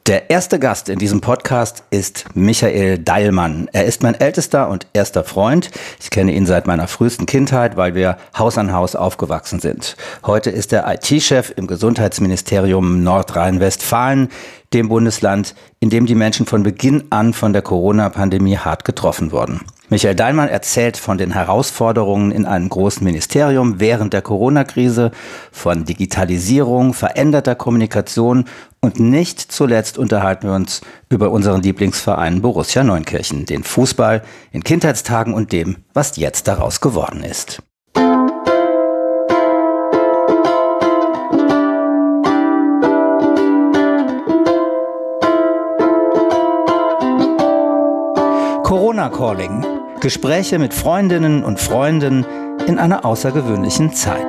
Der erste Gast in diesem Podcast ist Michael Deilmann. Er ist mein ältester und erster Freund. Ich kenne ihn seit meiner frühesten Kindheit, weil wir Haus an Haus aufgewachsen sind. Heute ist er IT-Chef im Gesundheitsministerium Nordrhein-Westfalen, dem Bundesland, in dem die Menschen von Beginn an von der Corona-Pandemie hart getroffen wurden. Michael Deilmann erzählt von den Herausforderungen in einem großen Ministerium während der Corona-Krise, von Digitalisierung, veränderter Kommunikation und nicht zuletzt unterhalten wir uns über unseren Lieblingsverein Borussia Neunkirchen, den Fußball in Kindheitstagen und dem, was jetzt daraus geworden ist. Corona Calling. Gespräche mit Freundinnen und Freunden in einer außergewöhnlichen Zeit.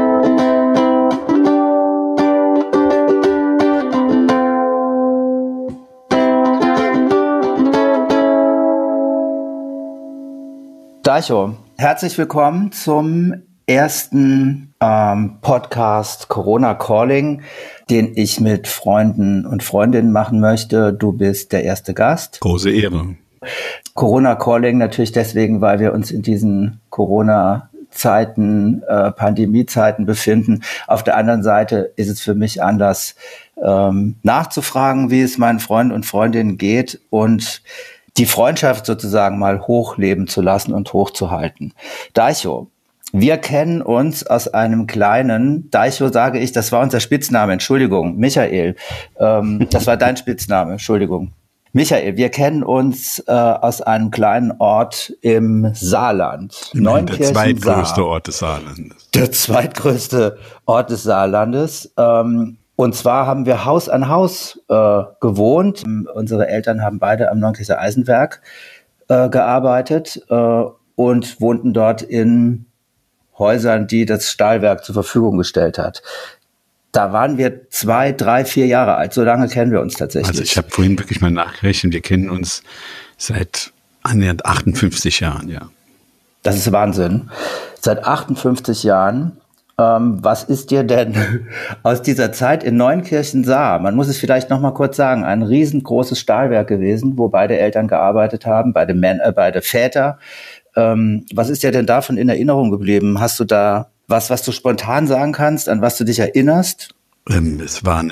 Daicho, herzlich willkommen zum ersten Podcast Corona Calling, den ich mit Freunden und Freundinnen machen möchte. Du bist der erste Gast. Große Ehre. Corona Calling natürlich deswegen, weil wir uns in diesen Corona-Zeiten, Pandemie-Zeiten befinden. Auf der anderen Seite ist es für mich Anlass, nachzufragen, wie es meinen Freunden und Freundinnen geht und die Freundschaft sozusagen mal hochleben zu lassen und hochzuhalten. Daicho, wir kennen uns aus einem kleinen, Daicho sage ich, das war unser Spitzname, Entschuldigung, Michael, das war dein Spitzname, Entschuldigung. Michael, wir kennen uns aus einem kleinen Ort im Saarland. Der zweitgrößte Ort des Saarlandes. Der zweitgrößte Ort des Saarlandes. Und zwar haben wir Haus an Haus gewohnt. Unsere Eltern haben beide am Neunkircher Eisenwerk gearbeitet und wohnten dort in Häusern, die das Stahlwerk zur Verfügung gestellt hat. Da waren wir 2, 3, 4 Jahre alt. So lange kennen wir uns tatsächlich. Also ich habe vorhin wirklich mal nachgerechnet. Wir kennen uns seit annähernd 58 Jahren, ja. Das ist Wahnsinn. Seit 58 Jahren. Was ist dir denn aus dieser Zeit in Neunkirchen-Saar, man muss es vielleicht noch mal kurz sagen, ein riesengroßes Stahlwerk gewesen, wo beide Eltern gearbeitet haben, beide Väter. Was ist dir denn davon in Erinnerung geblieben? Hast du da was du spontan sagen kannst, an was du dich erinnerst? Es war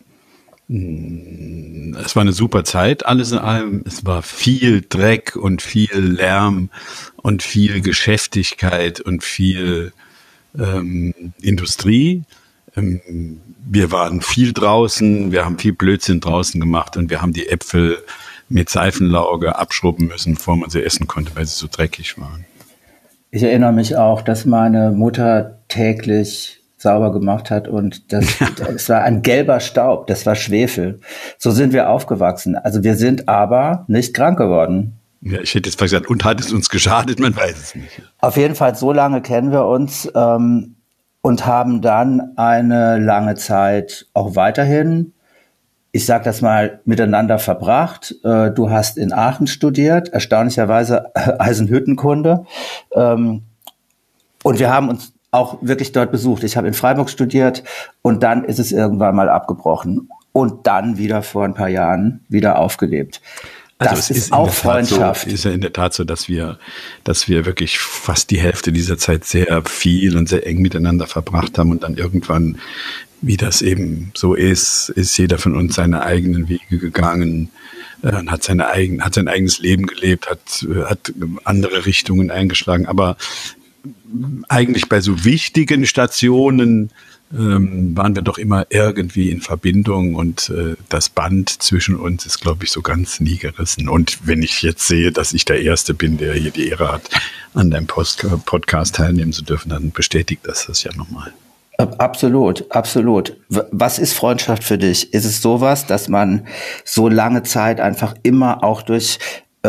eine super Zeit, alles in allem. Es war viel Dreck und viel Lärm und viel Geschäftigkeit und viel Industrie. Wir waren viel draußen, wir haben viel Blödsinn draußen gemacht und wir haben die Äpfel mit Seifenlauge abschrubben müssen, bevor man sie essen konnte, weil sie so dreckig waren. Ich erinnere mich auch, dass meine Mutter täglich sauber gemacht hat und das war ein gelber Staub, das war Schwefel. So sind wir aufgewachsen. Also wir sind aber nicht krank geworden. Ja, ich hätte jetzt gesagt, und hat es uns geschadet? Man weiß es nicht. Auf jeden Fall, so lange kennen wir uns und haben dann eine lange Zeit auch weiterhin, ich sag das mal, miteinander verbracht. Du hast in Aachen studiert, erstaunlicherweise Eisenhüttenkunde. Und wir haben uns auch wirklich dort besucht. Ich habe in Freiburg studiert und dann ist es irgendwann mal abgebrochen und dann wieder vor ein paar Jahren wieder aufgelebt. Also das ist auch Freundschaft. Es ist ja in der Tat so, dass wir wirklich fast die Hälfte dieser Zeit sehr viel und sehr eng miteinander verbracht haben und dann irgendwann, wie das eben so ist jeder von uns seine eigenen Wege gegangen, hat sein eigenes Leben gelebt, hat andere Richtungen eingeschlagen. Aber eigentlich bei so wichtigen Stationen waren wir doch immer irgendwie in Verbindung und das Band zwischen uns ist, glaube ich, so ganz nie gerissen. Und wenn ich jetzt sehe, dass ich der Erste bin, der hier die Ehre hat, an deinem Podcast teilnehmen zu dürfen, dann bestätigt das ja nochmal. Absolut, absolut. Was ist Freundschaft für dich? Ist es sowas, dass man so lange Zeit einfach immer auch durch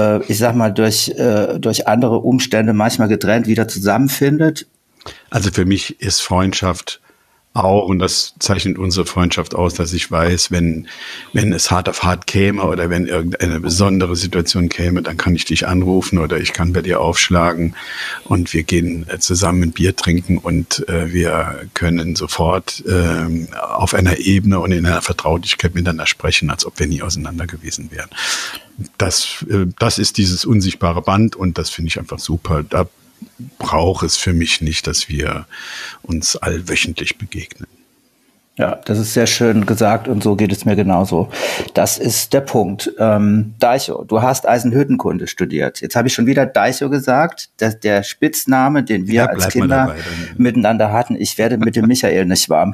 andere Umstände manchmal getrennt wieder zusammenfindet? Also für mich ist Freundschaft Auch, und das zeichnet unsere Freundschaft aus, dass ich weiß, wenn es hart auf hart käme oder wenn irgendeine besondere Situation käme, dann kann ich dich anrufen oder ich kann bei dir aufschlagen und wir gehen zusammen ein Bier trinken und wir können sofort auf einer Ebene und in einer Vertraulichkeit miteinander sprechen, als ob wir nie auseinander gewesen wären. Das ist dieses unsichtbare Band und das finde ich einfach super. Da braucht es für mich nicht, dass wir uns allwöchentlich begegnen. Ja, das ist sehr schön gesagt und so geht es mir genauso. Das ist der Punkt. Daicho, du hast Eisenhüttenkunde studiert. Jetzt habe ich schon wieder Daicho gesagt, der Spitzname, den wir als Kinder miteinander hatten. Ich werde mit dem Michael nicht warm.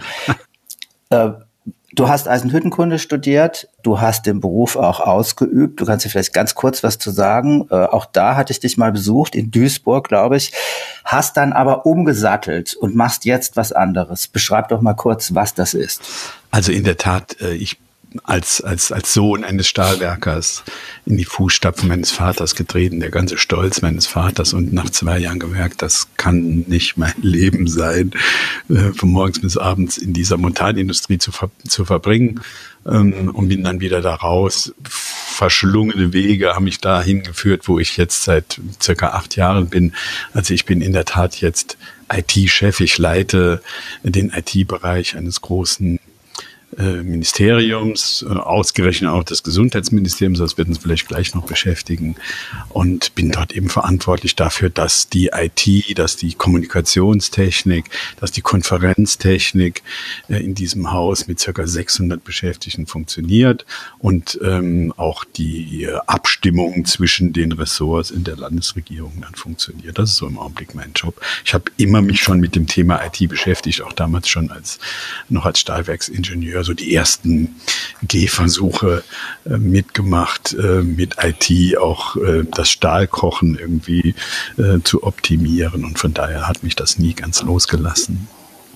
Du hast Eisenhüttenkunde studiert, du hast den Beruf auch ausgeübt. Du kannst dir vielleicht ganz kurz was zu sagen. Auch da hatte ich dich mal besucht, in Duisburg, glaube ich. Hast dann aber umgesattelt und machst jetzt was anderes. Beschreib doch mal kurz, was das ist. Also in der Tat, ich als Sohn eines Stahlwerkers in die Fußstapfen meines Vaters getreten, der ganze Stolz meines Vaters, und nach 2 Jahren gemerkt, das kann nicht mein Leben sein, von morgens bis abends in dieser Montanindustrie zu verbringen, und bin dann wieder da raus. Verschlungene Wege haben mich dahin geführt, wo ich jetzt seit circa 8 Jahren bin. Also ich bin in der Tat jetzt IT-Chef. Ich leite den IT-Bereich eines großen Ministeriums, ausgerechnet auch des Gesundheitsministeriums, das wird uns vielleicht gleich noch beschäftigen, und bin dort eben verantwortlich dafür, dass die IT, dass die Kommunikationstechnik, dass die Konferenztechnik in diesem Haus mit ca. 600 Beschäftigten funktioniert und auch die Abstimmung zwischen den Ressorts in der Landesregierung dann funktioniert. Das ist so im Augenblick mein Job. Ich habe immer mich schon mit dem Thema IT beschäftigt, auch damals schon noch als Stahlwerksingenieur, so die ersten Gehversuche mitgemacht, mit IT auch das Stahlkochen irgendwie zu optimieren, und von daher hat mich das nie ganz losgelassen.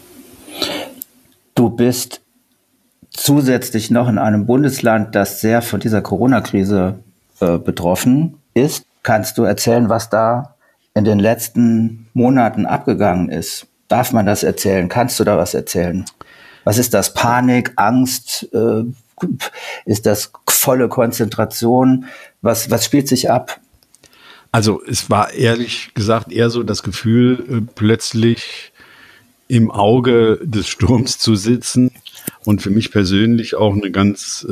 Du bist zusätzlich noch in einem Bundesland, das sehr von dieser Corona-Krise betroffen ist. Kannst du erzählen, was da in den letzten Monaten abgegangen ist? Darf man das erzählen? Kannst du da was erzählen? Was ist das? Panik, Angst? Ist das volle Konzentration? Was spielt sich ab? Also es war ehrlich gesagt eher so das Gefühl, plötzlich im Auge des Sturms zu sitzen, und für mich persönlich auch eine ganz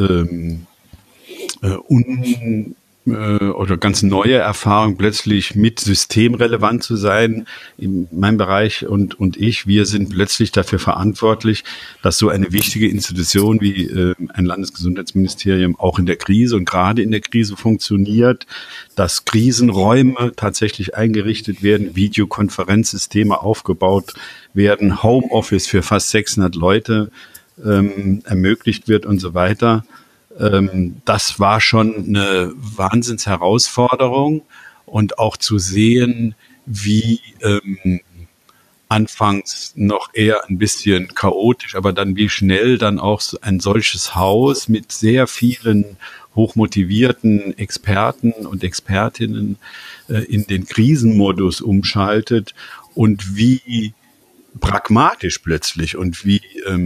oder ganz neue Erfahrung, plötzlich mit systemrelevant zu sein. In meinem Bereich und wir sind plötzlich dafür verantwortlich, dass so eine wichtige Institution wie ein Landesgesundheitsministerium auch in der Krise und gerade in der Krise funktioniert, dass Krisenräume tatsächlich eingerichtet werden, Videokonferenzsysteme aufgebaut werden, Homeoffice für fast 600 Leute ermöglicht wird und so weiter. Das war schon eine Wahnsinnsherausforderung, und auch zu sehen, wie anfangs noch eher ein bisschen chaotisch, aber dann wie schnell dann auch ein solches Haus mit sehr vielen hochmotivierten Experten und Expertinnen in den Krisenmodus umschaltet, und wie pragmatisch plötzlich und wie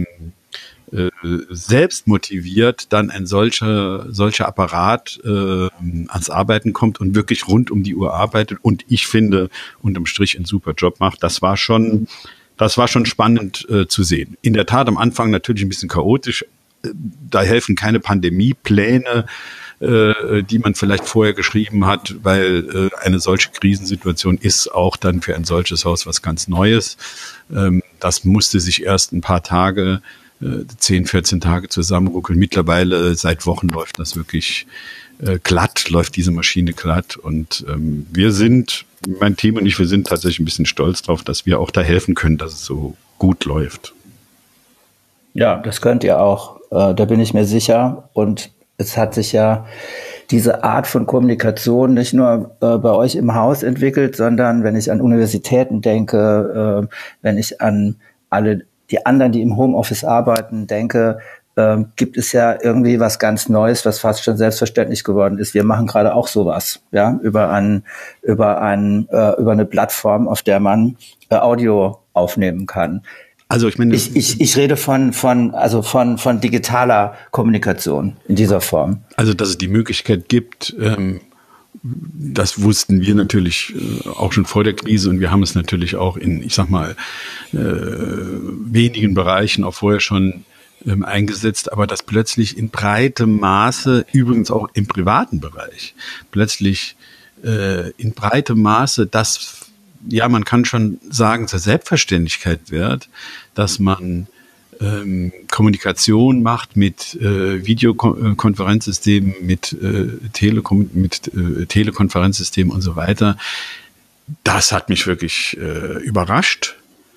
selbst motiviert dann ein solcher Apparat ans Arbeiten kommt und wirklich rund um die Uhr arbeitet, und ich finde, unterm Strich einen super Job macht. Das war schon spannend zu sehen. In der Tat am Anfang natürlich ein bisschen chaotisch. Da helfen keine Pandemiepläne, die man vielleicht vorher geschrieben hat, weil eine solche Krisensituation ist auch dann für ein solches Haus was ganz Neues. Das musste sich erst ein paar Tage 10, 14 Tage zusammenruckeln. Mittlerweile seit Wochen läuft das wirklich glatt, läuft diese Maschine glatt. Und mein Team und ich, wir sind tatsächlich ein bisschen stolz drauf, dass wir auch da helfen können, dass es so gut läuft. Ja, das könnt ihr auch. Da bin ich mir sicher. Und es hat sich ja diese Art von Kommunikation nicht nur bei euch im Haus entwickelt, sondern wenn ich an Universitäten denke, wenn ich an alle die anderen, die im Homeoffice arbeiten, denke, gibt es ja irgendwie was ganz Neues, was fast schon selbstverständlich geworden ist. Wir machen gerade auch sowas, ja, über eine Plattform, auf der man Audio aufnehmen kann. Also ich meine, ich rede von digitaler Kommunikation in dieser Form. Also dass es die Möglichkeit gibt, das wussten wir natürlich auch schon vor der Krise und wir haben es natürlich auch in, ich sag mal, wenigen Bereichen auch vorher schon eingesetzt, aber dass plötzlich in breitem Maße, übrigens auch im privaten Bereich, plötzlich in breitem Maße das, ja, man kann schon sagen, zur Selbstverständlichkeit wird, dass man Kommunikation macht mit Videokonferenzsystemen, mit Telekonferenzsystemen und so weiter. Das hat mich wirklich überrascht.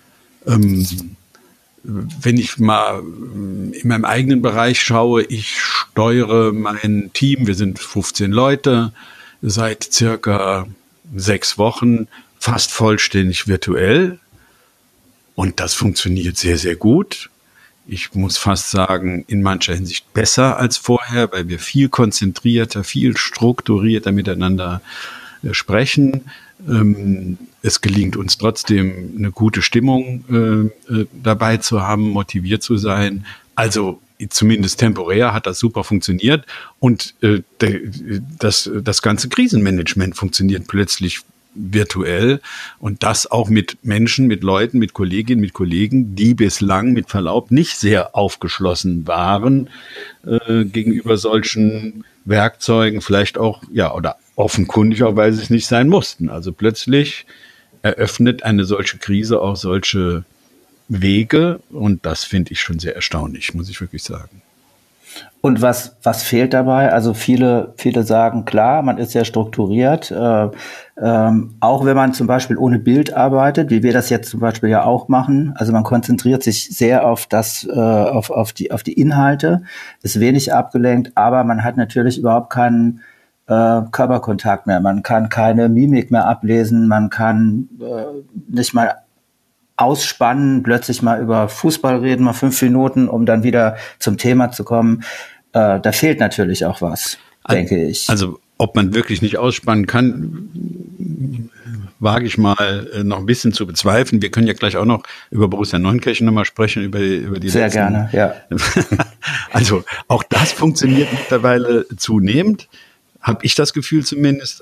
Wenn ich mal in meinem eigenen Bereich schaue, ich steuere mein Team, wir sind 15 Leute, seit circa 6 Wochen fast vollständig virtuell und das funktioniert sehr, sehr gut. Ich muss fast sagen, in mancher Hinsicht besser als vorher, weil wir viel konzentrierter, viel strukturierter miteinander sprechen. Es gelingt uns trotzdem, eine gute Stimmung dabei zu haben, motiviert zu sein. Also zumindest temporär hat das super funktioniert. Und das ganze Krisenmanagement funktioniert plötzlich virtuell und das auch mit Menschen, mit Leuten, mit Kolleginnen, mit Kollegen, die bislang mit Verlaub nicht sehr aufgeschlossen waren gegenüber solchen Werkzeugen, vielleicht auch, ja, oder offenkundig auch, weil sie es nicht sein mussten. Also plötzlich eröffnet eine solche Krise auch solche Wege und das finde ich schon sehr erstaunlich, muss ich wirklich sagen. Und was fehlt dabei? Also viele sagen, klar, man ist sehr strukturiert, auch wenn man zum Beispiel ohne Bild arbeitet, wie wir das jetzt zum Beispiel ja auch machen. Also man konzentriert sich sehr auf die Inhalte, ist wenig abgelenkt, aber man hat natürlich überhaupt keinen Körperkontakt mehr. Man kann keine Mimik mehr ablesen, man kann nicht mal ausspannen, plötzlich mal über Fußball reden, mal 5 Minuten, um dann wieder zum Thema zu kommen. Da fehlt natürlich auch was, denke ich. Also ob man wirklich nicht ausspannen kann, wage ich mal noch ein bisschen zu bezweifeln. Wir können ja gleich auch noch über Borussia Neunkirchen nochmal sprechen, über die sehr letzten. Gerne, ja. Also auch das funktioniert mittlerweile zunehmend, habe ich das Gefühl zumindest.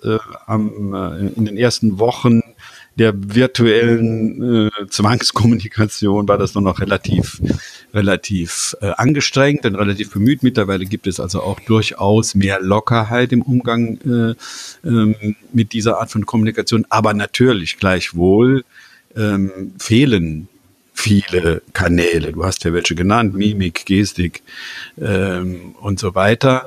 In den ersten Wochen der virtuellen Zwangskommunikation war das noch relativ angestrengt und relativ bemüht. Mittlerweile gibt es also auch durchaus mehr Lockerheit im Umgang mit dieser Art von Kommunikation. Aber natürlich gleichwohl fehlen viele Kanäle. Du hast ja welche genannt, Mimik, Gestik und so weiter.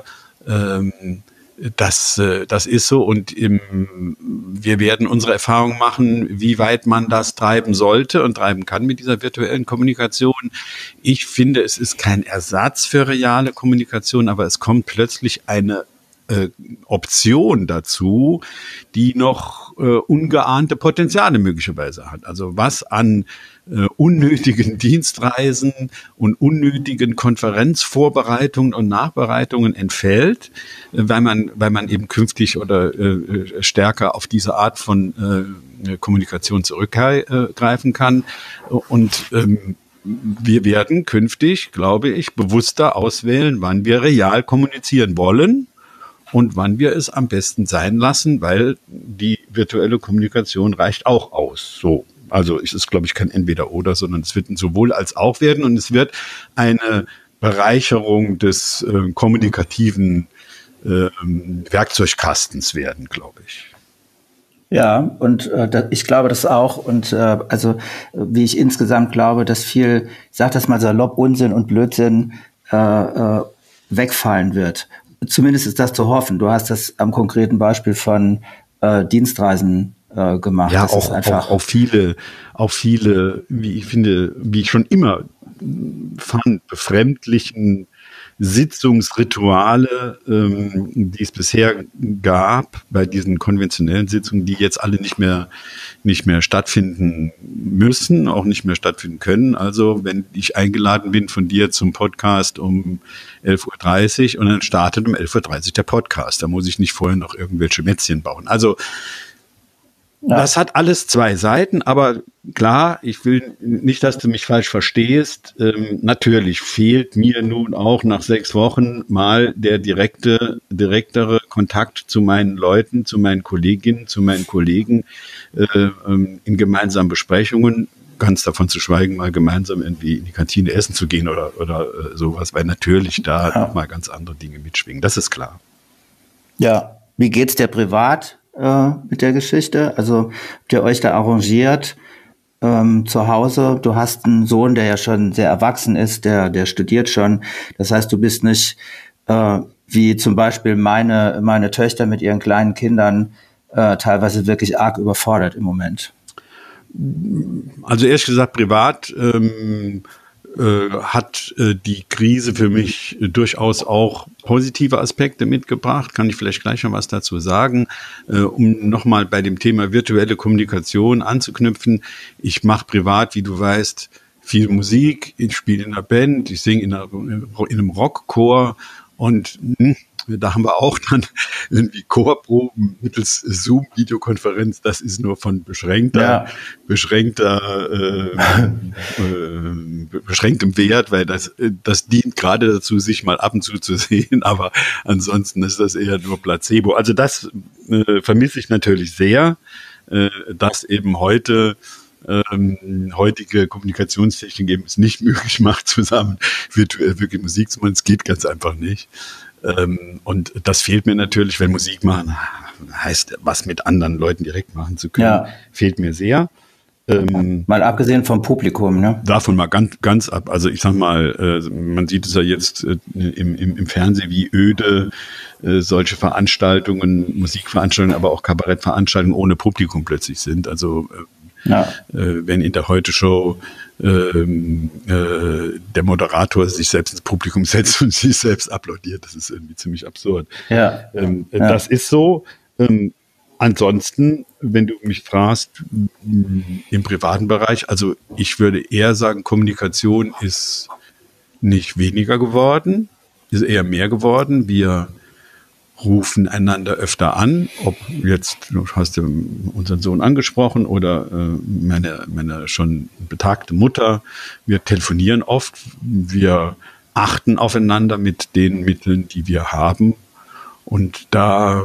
Das ist so und wir werden unsere Erfahrung machen, wie weit man das treiben sollte und treiben kann mit dieser virtuellen Kommunikation. Ich finde, es ist kein Ersatz für reale Kommunikation, aber es kommt plötzlich eine Option dazu, die noch ungeahnte Potenziale möglicherweise hat. Also was an unnötigen Dienstreisen und unnötigen Konferenzvorbereitungen und Nachbereitungen entfällt, weil man eben künftig oder stärker auf diese Art von Kommunikation zurückgreifen kann. Und wir werden künftig, glaube ich, bewusster auswählen, wann wir real kommunizieren wollen und wann wir es am besten sein lassen, weil die virtuelle Kommunikation reicht auch aus. So. Also es ist, glaube ich, kein Entweder-Oder, sondern es wird ein sowohl als auch werden und es wird eine Bereicherung des kommunikativen Werkzeugkastens werden, glaube ich. Ja, und ich glaube das auch. Und also wie ich insgesamt glaube, dass viel, ich sage das mal salopp, Unsinn und Blödsinn wegfallen wird. Zumindest ist das zu hoffen. Du hast das am konkreten Beispiel von Dienstreisen gemacht. Ja, das auch, ist einfach auch viele, wie ich finde, wie ich schon immer fand, befremdlichen Sitzungsrituale, die es bisher gab bei diesen konventionellen Sitzungen, die jetzt alle nicht mehr stattfinden müssen, auch nicht mehr stattfinden können. Also wenn ich eingeladen bin von dir zum Podcast um 11.30 Uhr und dann startet um 11.30 Uhr der Podcast, da muss ich nicht vorher noch irgendwelche Mätzchen bauen. Also Das hat alles zwei Seiten, aber klar, ich will nicht, dass du mich falsch verstehst. Natürlich fehlt mir nun auch nach 6 Wochen mal der direktere Kontakt zu meinen Leuten, zu meinen Kolleginnen, zu meinen Kollegen in gemeinsamen Besprechungen. Ganz davon zu schweigen, mal gemeinsam irgendwie in die Kantine essen zu gehen oder sowas, weil natürlich da nochmal ganz andere Dinge mitschwingen. Das ist klar. Ja, wie geht's dir privat mit der Geschichte? Also habt ihr euch da arrangiert zu Hause? Du hast einen Sohn, der ja schon sehr erwachsen ist, der studiert schon. Das heißt, du bist nicht wie zum Beispiel meine Töchter mit ihren kleinen Kindern teilweise wirklich arg überfordert im Moment. Also ehrlich gesagt, privat hat die Krise für mich durchaus auch positive Aspekte mitgebracht. Kann ich vielleicht gleich noch was dazu sagen, um nochmal bei dem Thema virtuelle Kommunikation anzuknüpfen. Ich mache privat, wie du weißt, viel Musik. Ich spiele in einer Band, ich singe in einem Rockchor und da haben wir auch dann irgendwie Chorproben mittels Zoom-Videokonferenz. Das ist nur von beschränktem Wert, weil das dient gerade dazu, sich mal ab und zu sehen. Aber ansonsten ist das eher nur Placebo. Also das vermisse ich natürlich sehr, dass eben heutige Kommunikationstechnik eben es nicht möglich macht, zusammen virtuell wirklich Musik zu machen. Es geht ganz einfach nicht. Und das fehlt mir natürlich, wenn Musik machen heißt, was mit anderen Leuten direkt machen zu können, fehlt mir sehr. Mal abgesehen vom Publikum, ne? Davon mal ganz ab. Also ich sag mal, man sieht es ja jetzt im Fernsehen, wie öde solche Veranstaltungen, Musikveranstaltungen, aber auch Kabarettveranstaltungen ohne Publikum plötzlich sind. Also wenn in der Heute-Show der Moderator sich selbst ins Publikum setzt und sich selbst applaudiert, das ist irgendwie ziemlich absurd. Das ist so. Ansonsten, wenn du mich fragst, im privaten Bereich, also ich würde eher sagen, Kommunikation ist nicht weniger geworden, ist eher mehr geworden. Wir rufen einander öfter an, ob jetzt, du hast ja unseren Sohn angesprochen oder meine schon betagte Mutter. Wir telefonieren oft, wir achten aufeinander mit den Mitteln, die wir haben. Und da,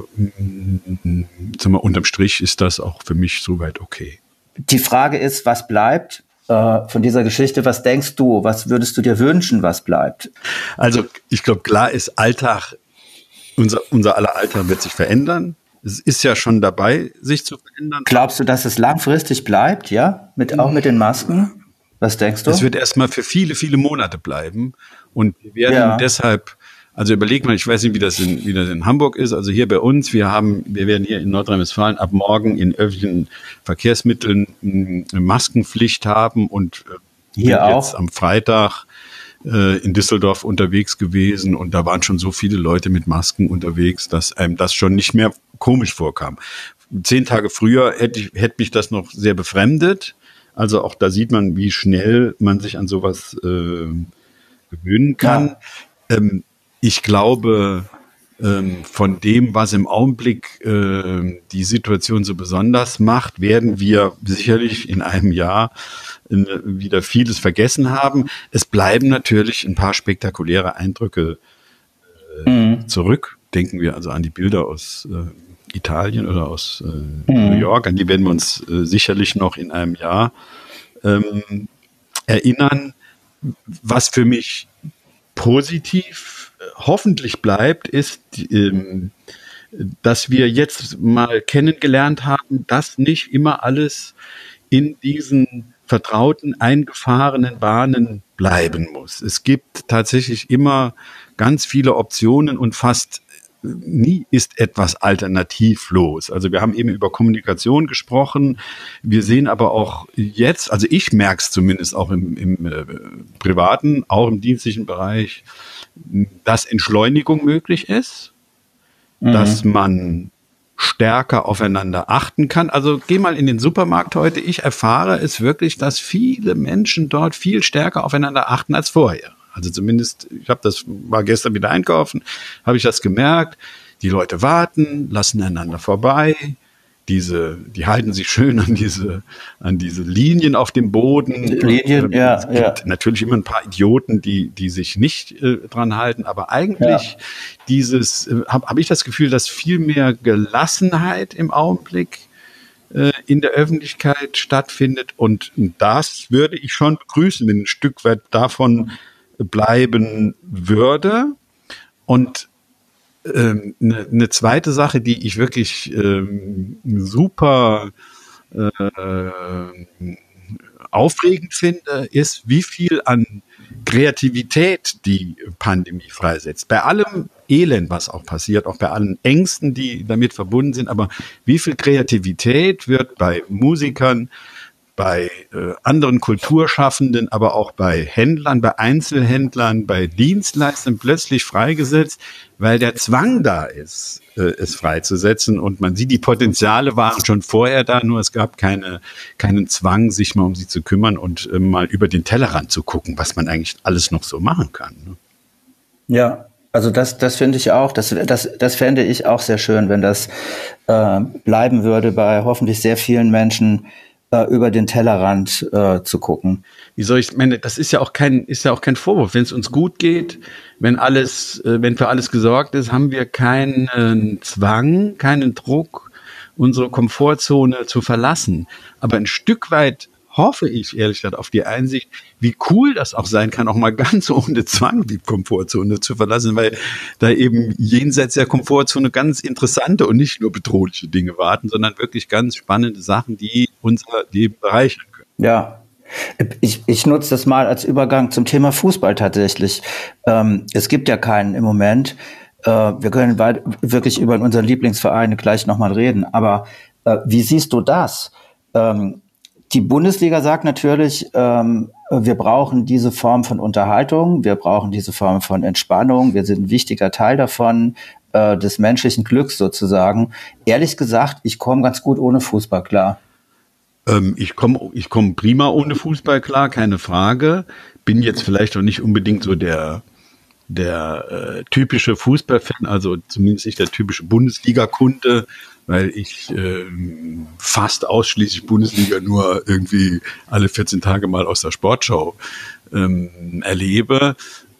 sagen wir, unterm Strich ist das auch für mich soweit okay. Die Frage ist, was bleibt von dieser Geschichte? Was denkst du? Was würdest du dir wünschen, was bleibt? Also ich glaube, klar ist Alltag, unser aller Alltag wird sich verändern. Es ist ja schon dabei, sich zu verändern. Glaubst du, dass es langfristig bleibt, ja? Auch mit den Masken? Was denkst du? Es wird erstmal für viele, viele Monate bleiben. Und wir werden deshalb, also überleg mal, ich weiß nicht, wie das in Hamburg ist. Also hier bei uns, wir werden hier in Nordrhein-Westfalen ab morgen in öffentlichen Verkehrsmitteln eine Maskenpflicht haben und hier auch jetzt am Freitag in Düsseldorf unterwegs gewesen und da waren schon so viele Leute mit Masken unterwegs, dass einem das schon nicht mehr komisch vorkam. 10 Tage früher hätte mich das noch sehr befremdet. Also auch da sieht man, wie schnell man sich an sowas gewöhnen kann. Ja. Ich glaube, von dem, was im Augenblick die Situation so besonders macht, werden wir sicherlich in einem Jahr wieder vieles vergessen haben. Es bleiben natürlich ein paar spektakuläre Eindrücke zurück. Denken wir also an die Bilder aus Italien oder aus New York. An die werden wir uns sicherlich noch in einem Jahr erinnern. Was für mich positiv hoffentlich bleibt, ist, dass wir jetzt mal kennengelernt haben, dass nicht immer alles in diesen vertrauten, eingefahrenen Bahnen bleiben muss. Es gibt tatsächlich immer ganz viele Optionen und fast nie ist etwas alternativlos. Also wir haben eben über Kommunikation gesprochen. Wir sehen aber auch jetzt, also ich merke es zumindest auch im privaten, auch im dienstlichen Bereich, dass Entschleunigung möglich ist, dass man stärker aufeinander achten kann. Also geh mal in den Supermarkt heute. Ich erfahre es wirklich, dass viele Menschen dort viel stärker aufeinander achten als vorher. Also zumindest, war gestern wieder einkaufen, habe ich das gemerkt. Die Leute warten, lassen einander vorbei. die halten sich schön an diese Linien auf dem Boden. Linien, Es gibt natürlich immer ein paar Idioten, die sich nicht dran halten, aber eigentlich habe ich das Gefühl, dass viel mehr Gelassenheit im Augenblick in der Öffentlichkeit stattfindet, und das würde ich schon begrüßen, wenn ein Stück weit davon bleiben würde. Und eine zweite Sache, die ich wirklich super aufregend finde, ist, wie viel an Kreativität die Pandemie freisetzt. Bei allem Elend, was auch passiert, auch bei allen Ängsten, die damit verbunden sind, aber wie viel Kreativität wird bei Musikern, bei anderen Kulturschaffenden, aber auch bei Händlern, bei Einzelhändlern, bei Dienstleistern plötzlich freigesetzt, weil der Zwang da ist, es freizusetzen. Und man sieht, die Potenziale waren schon vorher da, nur es gab keinen Zwang, sich mal um sie zu kümmern und mal über den Tellerrand zu gucken, was man eigentlich alles noch so machen kann. Ne? Ja, also das finde ich auch, das fände ich auch sehr schön, wenn das bleiben würde, bei hoffentlich sehr vielen Menschen über den Tellerrand zu gucken. Das ist ja auch kein Vorwurf. Wenn es uns gut geht, wenn für alles gesorgt ist, haben wir keinen Zwang, keinen Druck, unsere Komfortzone zu verlassen. Aber ein Stück weit hoffe ich, ehrlich gesagt, auf die Einsicht, wie cool das auch sein kann, auch mal ganz ohne Zwang die Komfortzone zu verlassen, weil da eben jenseits der Komfortzone ganz interessante und nicht nur bedrohliche Dinge warten, sondern wirklich ganz spannende Sachen, die unser Leben bereichern können. Ja, ich nutze das mal als Übergang zum Thema Fußball tatsächlich. Es gibt ja keinen im Moment. Wir können wirklich über unseren Lieblingsverein gleich nochmal reden, aber wie siehst du das? Die Bundesliga sagt natürlich, wir brauchen diese Form von Unterhaltung, wir brauchen diese Form von Entspannung, wir sind ein wichtiger Teil davon, des menschlichen Glücks sozusagen. Ehrlich gesagt, ich komme ganz gut ohne Fußball klar. Ich komm prima ohne Fußball klar, keine Frage. Bin jetzt vielleicht auch nicht unbedingt so der typische Fußballfan, also zumindest nicht der typische Bundesliga-Kunde, weil ich fast ausschließlich Bundesliga nur irgendwie alle 14 Tage mal aus der Sportschau erlebe.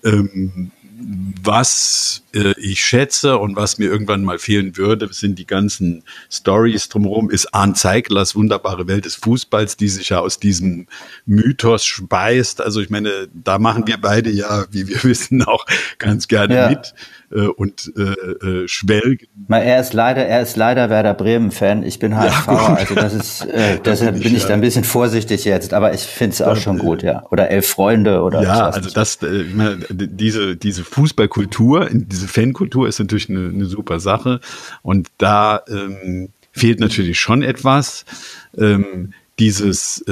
Was ich schätze und was mir irgendwann mal fehlen würde, sind die ganzen Stories drumherum, ist Arndt Zeiglers wunderbare Welt des Fußballs, die sich ja aus diesem Mythos speist. Also ich meine, da machen wir beide ja, wie wir wissen, auch ganz gerne mit und schwelgen. Er ist leider Werder Bremen-Fan. Ich bin HSV, also das ist, deshalb bin ich da ein bisschen vorsichtig jetzt, aber ich finde es auch schon gut, ja. Oder 11 Freunde oder also das, ich meine, diese Fußballkultur, diese Fankultur ist natürlich eine super Sache, und da fehlt natürlich schon etwas. Dieses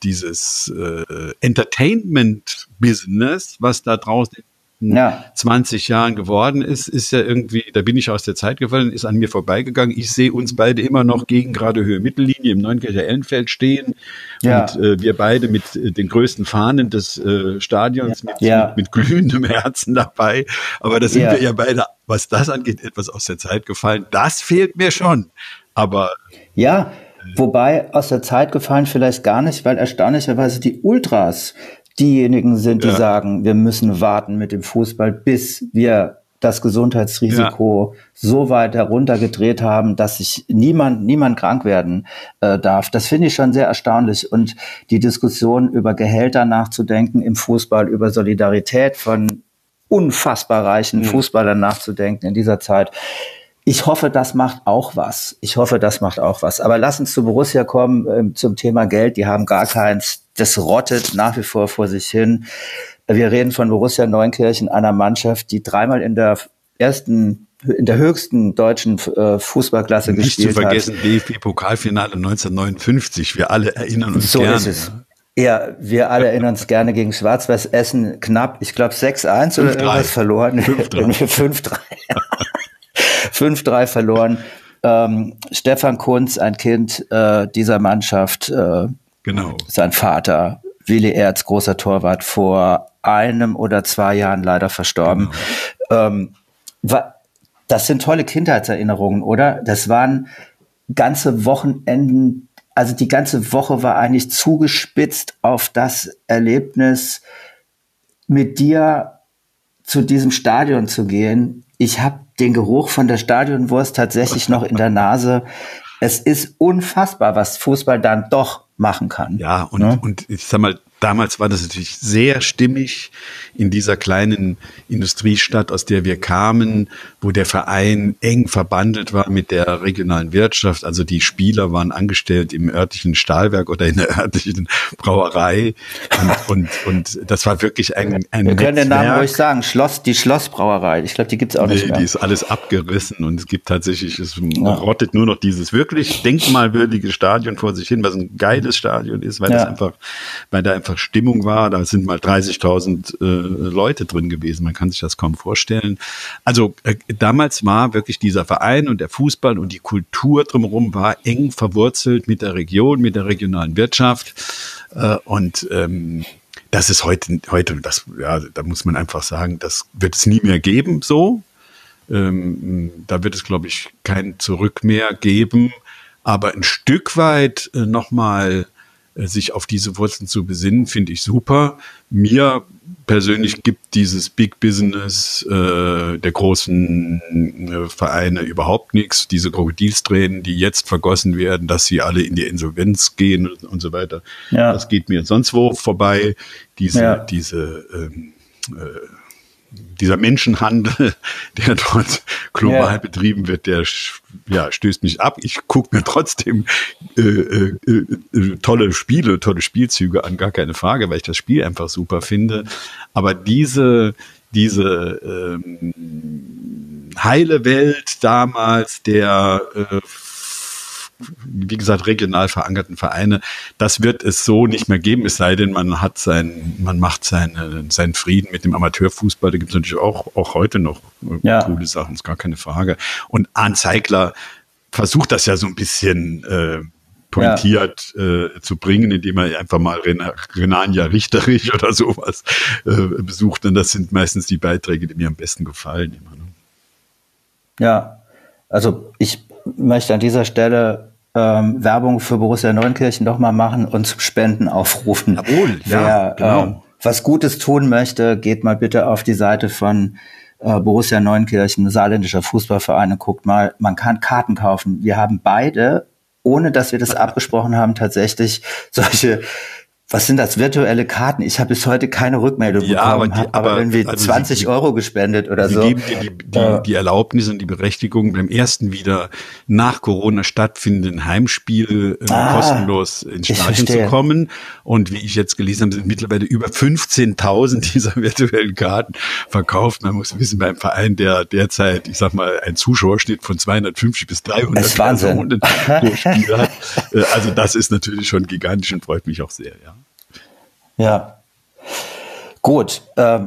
Entertainment-Business, was da draußen in 20 Jahren geworden ist ja irgendwie, da bin ich aus der Zeit gefallen, ist an mir vorbeigegangen. Ich sehe uns beide immer noch gegen gerade Höhe Mittellinie im Neunkircher Ellenfeld stehen, und wir beide mit den größten Fahnen des Stadions mit glühendem Herzen dabei. Aber da sind wir ja beide, was das angeht, etwas aus der Zeit gefallen. Das fehlt mir schon. Aber wobei aus der Zeit gefallen vielleicht gar nicht, weil erstaunlicherweise die Ultras diejenigen sind, die sagen, wir müssen warten mit dem Fußball, bis wir das Gesundheitsrisiko so weit heruntergedreht haben, dass sich niemand krank werden darf. Das finde ich schon sehr erstaunlich. Und die Diskussion über Gehälter nachzudenken im Fußball, über Solidarität von unfassbar reichen Fußballern nachzudenken in dieser Zeit. Ich hoffe, das macht auch was. Aber lass uns zu Borussia kommen, zum Thema Geld. Die haben gar keins. Das rottet nach wie vor vor sich hin. Wir reden von Borussia Neunkirchen, einer Mannschaft, die dreimal in der höchsten deutschen Fußballklasse gespielt hat. Nicht zu vergessen, DFB-Pokalfinale 1959. Wir alle erinnern uns gerne. So ist es. Ja, wir alle erinnern uns gerne gegen Schwarz-Weiß Essen knapp, ich glaube 6-1 oder irgendwas verloren. 5-3. 5-3 verloren. Stefan Kuntz, ein Kind dieser Mannschaft, sein Vater, Willi Erz, großer Torwart, vor 1 oder 2 Jahren leider verstorben. Das sind tolle Kindheitserinnerungen, oder? Das waren ganze Wochenenden, also die ganze Woche war eigentlich zugespitzt auf das Erlebnis, mit dir zu diesem Stadion zu gehen. Ich habe den Geruch von der Stadionwurst tatsächlich noch in der Nase. Es ist unfassbar, was Fußball dann doch machen kann. Ja, und ich sag mal, damals war das natürlich sehr stimmig in dieser kleinen Industriestadt, aus der wir kamen, wo der Verein eng verbandelt war mit der regionalen Wirtschaft. Also die Spieler waren angestellt im örtlichen Stahlwerk oder in der örtlichen Brauerei. Und das war wirklich ein Wir Netzwerk. können den Namen ruhig sagen, die Schlossbrauerei. Ich glaube, die gibt's auch nicht mehr. Die ist alles abgerissen und es gibt tatsächlich, es rottet nur noch dieses wirklich denkmalwürdige Stadion vor sich hin, was ein geiles Stadion ist, weil da einfach Stimmung war. Da sind mal 30.000 Leute drin gewesen. Man kann sich das kaum vorstellen. Also damals war wirklich dieser Verein und der Fußball und die Kultur drumherum war eng verwurzelt mit der Region, mit der regionalen Wirtschaft. Das ist heute, da muss man einfach sagen, das wird es nie mehr geben, so. Da wird es, glaube ich, kein Zurück mehr geben. Aber ein Stück weit nochmal sich auf diese Wurzeln zu besinnen, finde ich super. Mir persönlich gibt dieses Big Business der großen Vereine überhaupt nichts. Diese Krokodilstränen, die jetzt vergossen werden, dass sie alle in die Insolvenz gehen und so weiter. Ja. Das geht mir sonst wo vorbei. Dieser Menschenhandel, der dort global betrieben wird, der stößt mich ab. Ich gucke mir trotzdem tolle Spiele, tolle Spielzüge an, gar keine Frage, weil ich das Spiel einfach super finde. Aber diese heile Welt damals der wie gesagt, regional verankerten Vereine, das wird es so nicht mehr geben, es sei denn, man macht seinen Frieden mit dem Amateurfußball. Da gibt es natürlich auch heute noch coole Sachen, ist gar keine Frage. Und Arndt Zeigler versucht das ja so ein bisschen pointiert zu bringen, indem er einfach mal Renania Richterich oder sowas besucht. Und das sind meistens die Beiträge, die mir am besten gefallen. Immer, ne? Ja, also ich möchte an dieser Stelle Werbung für Borussia Neunkirchen doch mal machen und zum Spenden aufrufen. Jawohl, Wer was Gutes tun möchte, geht mal bitte auf die Seite von Borussia Neunkirchen, saarländischer Fußballverein, und guckt mal, man kann Karten kaufen. Wir haben beide, ohne dass wir das abgesprochen haben, tatsächlich solche, was sind das, virtuelle Karten? Ich habe bis heute keine Rückmeldung bekommen, aber wenn wir 20 Euro gespendet oder so. Sie geben dir die Erlaubnis und die Berechtigung, beim ersten wieder nach Corona stattfindenden Heimspiel kostenlos ins Stadion zu kommen. Und wie ich jetzt gelesen habe, sind mittlerweile über 15.000 dieser virtuellen Karten verkauft. Man muss wissen, beim Verein, der derzeit, ich sag mal, ein Zuschauerschnitt von 250 bis 300 Personen pro Spiel hat. Also das ist natürlich schon gigantisch und freut mich auch sehr, ja. Ja, gut.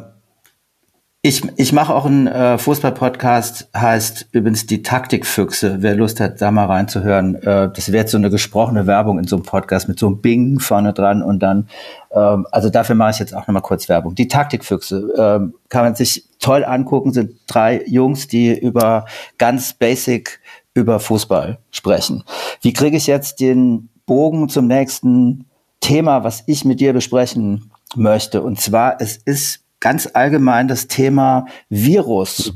Ich mache auch einen Fußball-Podcast, heißt übrigens die Taktikfüchse. Wer Lust hat, da mal reinzuhören. Das wäre jetzt so eine gesprochene Werbung in so einem Podcast mit so einem Bing vorne dran und dann, also dafür mache ich jetzt auch nochmal kurz Werbung. Die Taktikfüchse kann man sich toll angucken, sind 3 Jungs, die ganz basic über Fußball sprechen. Wie kriege ich jetzt den Bogen zum nächsten Thema, was ich mit dir besprechen möchte? Und zwar, es ist ganz allgemein das Thema Virus.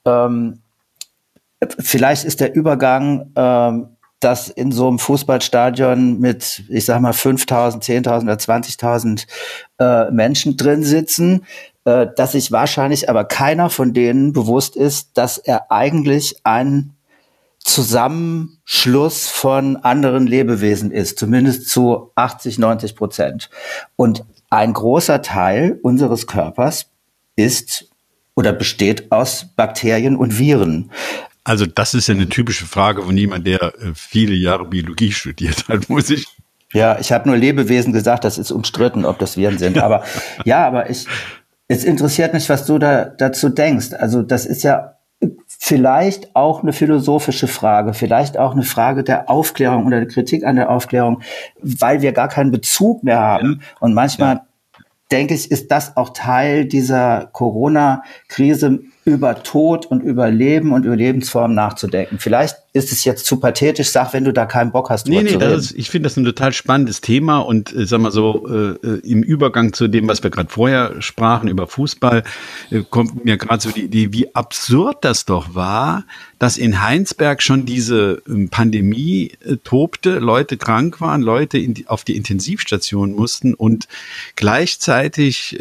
Vielleicht ist der Übergang, dass in so einem Fußballstadion mit, ich sag mal, 5.000, 10.000 oder 20.000 Menschen drin sitzen, dass sich wahrscheinlich aber keiner von denen bewusst ist, dass er eigentlich ein Zusammenschluss von anderen Lebewesen ist, zumindest zu 80-90%. Und ein großer Teil unseres Körpers ist oder besteht aus Bakterien und Viren. Also das ist ja eine typische Frage von jemand, der viele Jahre Biologie studiert hat, muss ich. Ja, ich habe nur Lebewesen gesagt, das ist umstritten, ob das Viren sind. Aber es interessiert mich, was du dazu denkst. Also das ist ja vielleicht auch eine philosophische Frage, vielleicht auch eine Frage der Aufklärung oder der Kritik an der Aufklärung, weil wir gar keinen Bezug mehr haben. Ja. Und manchmal denke ich, ist das auch Teil dieser Corona-Krise, über Tod und über Leben und über Lebensformen nachzudenken. Vielleicht ist es jetzt zu pathetisch, sag, wenn du da keinen Bock hast, drüber zu reden. Ich finde das ein total spannendes Thema und sag mal so, im Übergang zu dem, was wir gerade vorher sprachen über Fußball, kommt mir gerade so die Idee, wie absurd das doch war, dass in Heinsberg schon diese Pandemie tobte, Leute krank waren, Leute auf die Intensivstation mussten und gleichzeitig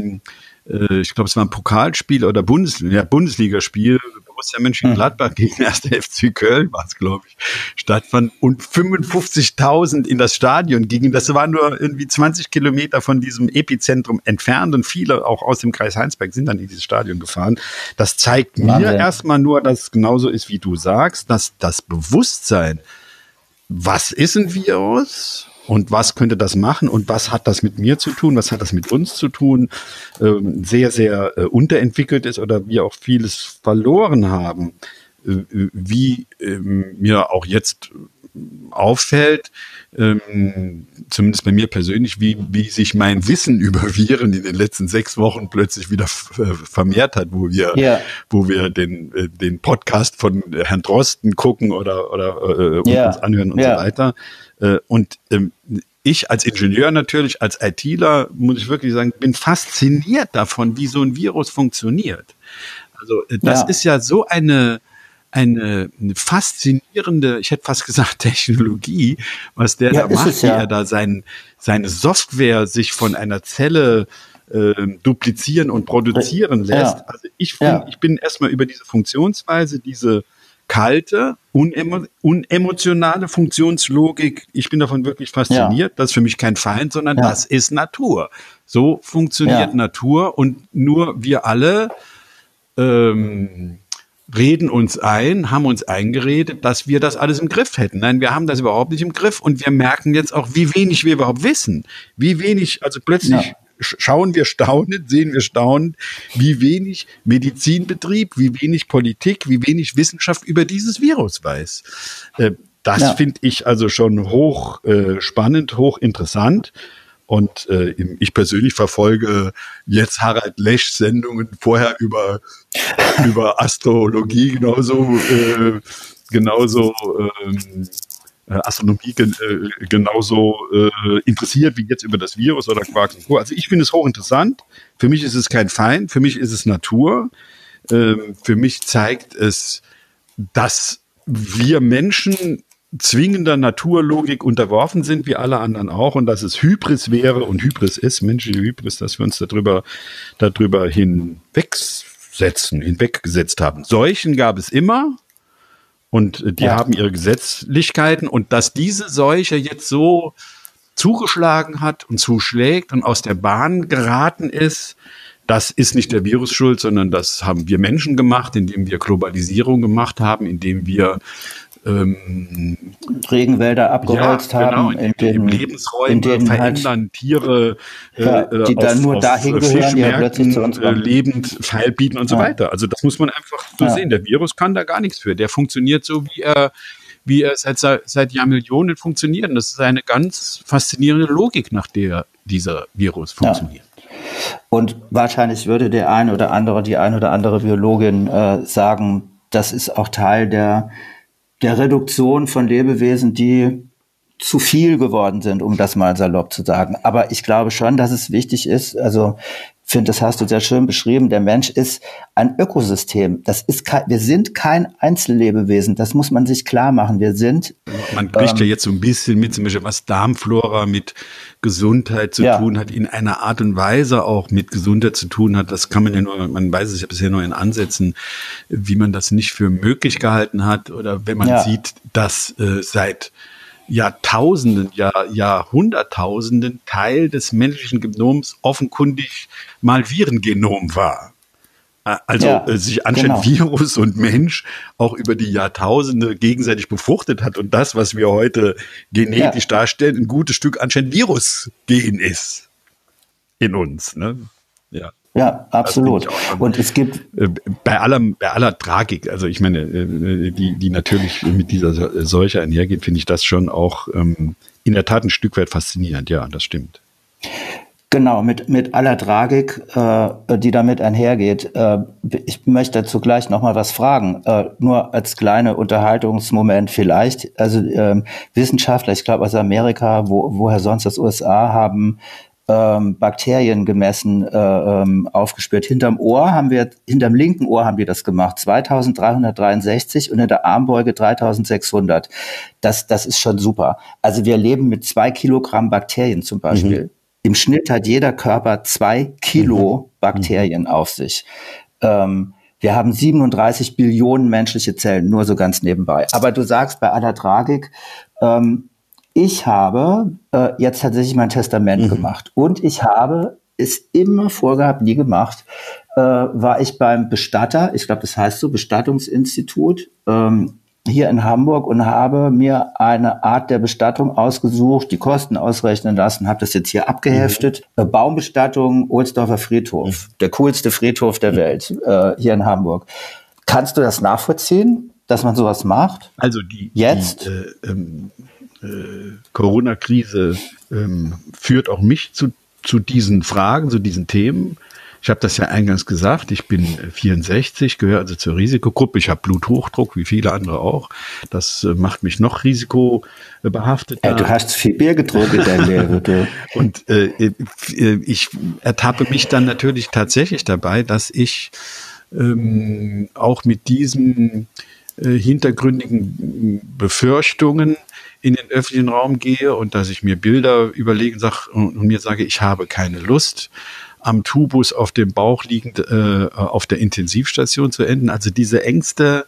ich glaube, es war ein Pokalspiel oder Bundesligaspiel, Borussia Mönchengladbach gegen 1. FC Köln war es, glaube ich, stattfand und 55.000 in das Stadion gingen. Das war nur irgendwie 20 Kilometer von diesem Epizentrum entfernt und viele auch aus dem Kreis Heinsberg sind dann in dieses Stadion gefahren. Das zeigt mir erstmal nur, dass es genauso ist, wie du sagst, dass das Bewusstsein, was ist ein Virus? Und was könnte das machen und was hat das mit mir zu tun, was hat das mit uns zu tun, sehr, sehr unterentwickelt ist oder wir auch vieles verloren haben, wie mir auch jetzt auffällt, zumindest bei mir persönlich, wie sich mein Wissen über Viren in den letzten 6 Wochen plötzlich wieder vermehrt hat, wo wir den Podcast von Herrn Drosten gucken oder uns anhören und so weiter. Und ich als Ingenieur natürlich, als ITler, muss ich wirklich sagen, bin fasziniert davon, wie so ein Virus funktioniert. Also das ist ja so eine faszinierende, ich hätte fast gesagt Technologie, was der da macht, wie er da seine Software sich von einer Zelle duplizieren und produzieren lässt. Also ich bin erstmal über diese Funktionsweise, diese kalte, unemotionale Funktionslogik, ich bin davon wirklich fasziniert. Das ist für mich kein Feind, sondern das ist Natur. So funktioniert Natur und nur wir alle reden uns ein, haben uns eingeredet, dass wir das alles im Griff hätten. Nein, wir haben das überhaupt nicht im Griff und wir merken jetzt auch, wie wenig wir überhaupt wissen. Wie wenig, also plötzlich sehen wir staunend, wie wenig Medizinbetrieb, wie wenig Politik, wie wenig Wissenschaft über dieses Virus weiß. Das finde ich also schon hoch spannend, hoch interessant. Und ich persönlich verfolge jetzt Harald Leschs Sendungen vorher über Astrologie Astronomie genauso interessiert wie jetzt über das Virus oder Quarks und Co. Also ich finde es hochinteressant. Für mich ist es kein Feind, für mich ist es Natur. Für mich zeigt es, dass wir Menschen zwingender Naturlogik unterworfen sind, wie alle anderen auch, und dass es Hybris wäre und Hybris ist, menschliche Hybris, dass wir uns darüber hinweggesetzt haben. Seuchen gab es immer. Und die haben ihre Gesetzlichkeiten und dass diese Seuche jetzt so zugeschlagen hat und zuschlägt und aus der Bahn geraten ist, das ist nicht der Virus schuld, sondern das haben wir Menschen gemacht, indem wir Globalisierung gemacht haben, indem wir Regenwälder abgeholzt haben, in Lebensräume verändern, Tiere die dann nur dahin gehören, die ja plötzlich zu uns kommen. Lebend feilbieten und so weiter. Also das muss man einfach so sehen. Der Virus kann da gar nichts für. Der funktioniert so, wie er seit Jahrmillionen funktioniert. Und das ist eine ganz faszinierende Logik, nach der dieser Virus funktioniert. Und wahrscheinlich würde die ein oder andere Biologin sagen, das ist auch Teil der Reduktion von Lebewesen, die zu viel geworden sind, um das mal salopp zu sagen. Aber ich glaube schon, dass es wichtig ist, also ich finde, das hast du sehr schön beschrieben, der Mensch ist ein Ökosystem. Wir sind kein Einzellebewesen, das muss man sich klar machen. Man kriegt ja jetzt so ein bisschen mit, zum Beispiel was Darmflora mit Gesundheit zu tun hat, in einer Art und Weise auch mit Gesundheit zu tun hat. Das kann man ja nur, man weiß es ja bisher nur in Ansätzen, wie man das nicht für möglich gehalten hat. Oder wenn man sieht, dass seit Jahrtausenden, Jahrhunderttausenden Teil des menschlichen Genoms offenkundig mal Virengenom war. Also sich anscheinend Virus und Mensch auch über die Jahrtausende gegenseitig befruchtet hat und das, was wir heute genetisch darstellen, ein gutes Stück anscheinend Virusgen ist in uns. Ne? Ja, absolut. Und es gibt bei aller Tragik, also ich meine, die natürlich mit dieser Seuche einhergeht, finde ich das schon auch in der Tat ein Stück weit faszinierend. Ja, das stimmt. Genau, mit aller Tragik, die damit einhergeht. Ich möchte dazu gleich noch mal was fragen, nur als kleine Unterhaltungsmoment vielleicht. Also Wissenschaftler, ich glaube aus Amerika, woher sonst aus USA, haben Bakterien gemessen, aufgespürt. Hinterm linken Ohr haben wir das gemacht, 2363 und in der Armbeuge 3600. Das ist schon super. Also wir leben mit 2 Kilogramm Bakterien zum Beispiel. Mhm. Im Schnitt hat jeder Körper 2 Kilo Bakterien auf sich. Wir haben 37 Billionen menschliche Zellen, nur so ganz nebenbei. Aber du sagst bei aller Tragik, ich habe jetzt tatsächlich mein Testament gemacht. Und ich habe es immer vorgehabt, nie gemacht, war ich beim Bestatter, ich glaube, das heißt so, Bestattungsinstitut, hier in Hamburg und habe mir eine Art der Bestattung ausgesucht, die Kosten ausrechnen lassen, habe das jetzt hier abgeheftet. Baumbestattung, Ohlsdorfer Friedhof, der coolste Friedhof der Welt, hier in Hamburg. Kannst du das nachvollziehen, dass man sowas macht? Also die Corona-Krise führt auch mich zu diesen Fragen, zu diesen Themen. Ich habe das ja eingangs gesagt, ich bin 64, gehöre also zur Risikogruppe. Ich habe Bluthochdruck, wie viele andere auch. Das macht mich noch risikobehaftet. Ja, du hast viel Bier getrunken in deinem Leben. Und ich ertappe mich dann natürlich tatsächlich dabei, dass ich auch mit diesen hintergründigen Befürchtungen in den öffentlichen Raum gehe und dass ich mir Bilder überlege und mir sage, ich habe keine Lust, am Tubus auf dem Bauch liegend auf der Intensivstation zu enden. Also diese Ängste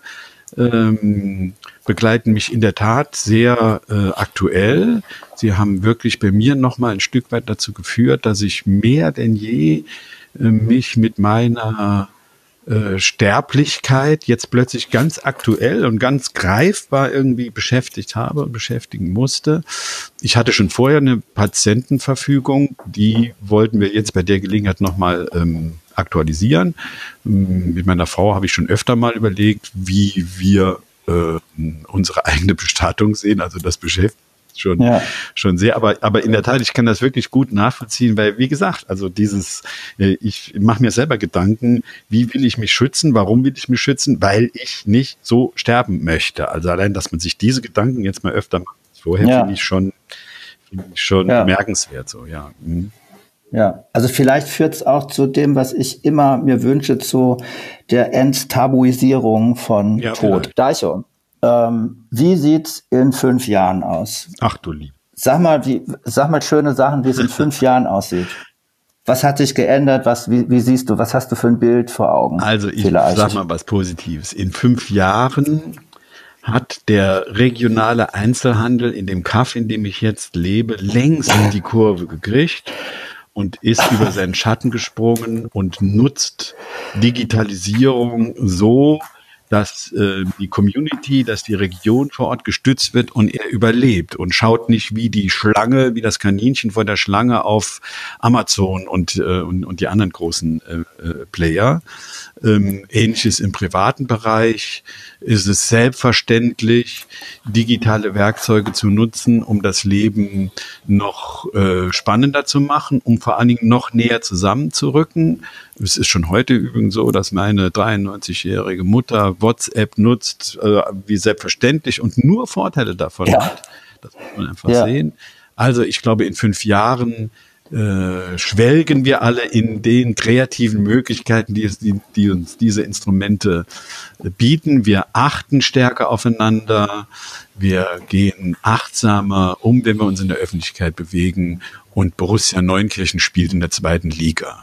begleiten mich in der Tat sehr aktuell. Sie haben wirklich bei mir noch mal ein Stück weit dazu geführt, dass ich mehr denn je mich mit meiner Sterblichkeit jetzt plötzlich ganz aktuell und ganz greifbar irgendwie beschäftigt habe und beschäftigen musste. Ich hatte schon vorher eine Patientenverfügung, die wollten wir jetzt bei der Gelegenheit nochmal aktualisieren. Mit meiner Frau habe ich schon öfter mal überlegt, wie wir unsere eigene Bestattung sehen. Also das beschäftigt schon sehr, aber in der Tat, ich kann das wirklich gut nachvollziehen, weil, wie gesagt, also ich mache mir selber Gedanken, wie will ich mich schützen, warum will ich mich schützen, weil ich nicht so sterben möchte. Also allein, dass man sich diese Gedanken jetzt mal öfter macht, vorher finde ich schon bemerkenswert, so, ja. Mhm. Ja, also vielleicht führt es auch zu dem, was ich immer mir wünsche, zu der Enttabuisierung von Tod. Daicho. Wie sieht's in 5 Jahren aus? Ach du Lieb. Sag mal schöne Sachen, wie es in 5 Jahren aussieht. Was hat sich geändert? Wie siehst du? Was hast du für ein Bild vor Augen? Also ich sag mal was Positives. In 5 Jahren hat der regionale Einzelhandel in dem Kaff, in dem ich jetzt lebe, längst die Kurve gekriegt und ist über seinen Schatten gesprungen und nutzt Digitalisierung so, dass die Community, dass die Region vor Ort gestützt wird und er überlebt und schaut nicht wie wie das Kaninchen vor der Schlange auf Amazon und die anderen großen Player. Ähnliches im privaten Bereich ist es selbstverständlich, digitale Werkzeuge zu nutzen, um das Leben noch spannender zu machen, um vor allen Dingen noch näher zusammenzurücken. Es ist schon heute übrigens so, dass meine 93-jährige Mutter WhatsApp nutzt, wie selbstverständlich und nur Vorteile davon hat. Das muss man einfach sehen. Also ich glaube, in 5 Jahren schwelgen wir alle in den kreativen Möglichkeiten, die uns diese Instrumente bieten. Wir achten stärker aufeinander. Wir gehen achtsamer um, wenn wir uns in der Öffentlichkeit bewegen. Und Borussia Neunkirchen spielt in der 2. Liga.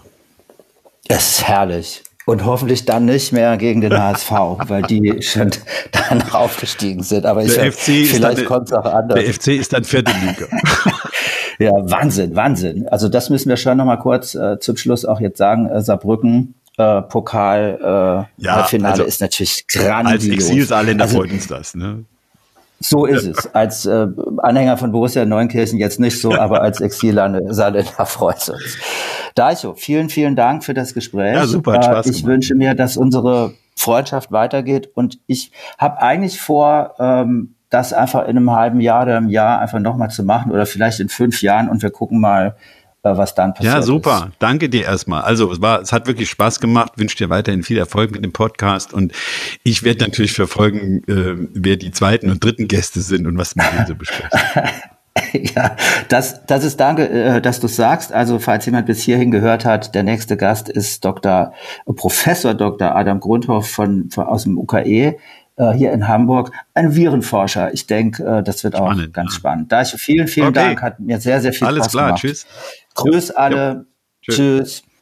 Es ist herrlich. Und hoffentlich dann nicht mehr gegen den HSV, weil die schon danach aufgestiegen sind. Aber vielleicht kommt es auch anders. Der FC ist dann 4. Liga. Ja, Wahnsinn. Also das müssen wir schon noch mal kurz zum Schluss auch jetzt sagen. Saarbrücken, Pokal, Finale ist natürlich grandios. Als Exilsaarländer freut uns das, ne? So ist es. Als Anhänger von Borussia Neunkirchen jetzt nicht so, aber als Exilsaarländer freut es uns. Daicho, vielen, vielen Dank für das Gespräch. Ja, super, hat Spaß gemacht. Ich wünsche mir, dass unsere Freundschaft weitergeht und ich habe eigentlich vor, das einfach in einem halben Jahr oder einem Jahr einfach nochmal zu machen oder vielleicht in 5 Jahren und wir gucken mal, was dann passiert ist. Ja, super. Danke dir erstmal. Also es hat wirklich Spaß gemacht. Wünsche dir weiterhin viel Erfolg mit dem Podcast. Und ich werde natürlich verfolgen, wer die zweiten und dritten Gäste sind und was mit denen so besprechen. Ja, das ist danke, dass du es sagst. Also falls jemand bis hierhin gehört hat, der nächste Gast ist Professor Dr. Adam Grundhoff aus dem UKE hier in Hamburg, ein Virenforscher. Ich denke, das wird auch ganz spannend. Vielen Dank, hat mir sehr, sehr viel Spaß gemacht. Alles klar, tschüss. Grüß alle. Ja. Tschüss.